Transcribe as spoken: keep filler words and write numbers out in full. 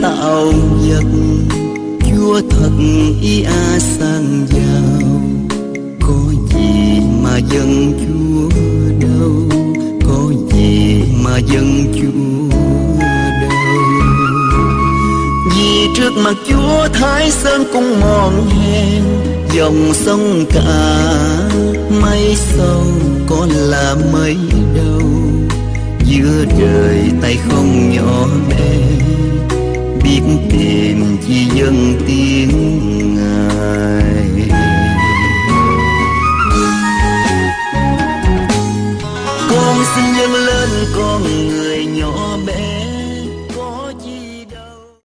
tạo vật. Chúa thật ý a sang giàu, có gì mà dân Chúa đâu, có gì mà dân Chúa đâu. Vì trước mặt Chúa Thái Sơn cũng mòn hèn, dòng sông cả mấy sâu có là mấy đâu. Giữa đời tay không nhỏ bé, biết tìm chi dân tiếng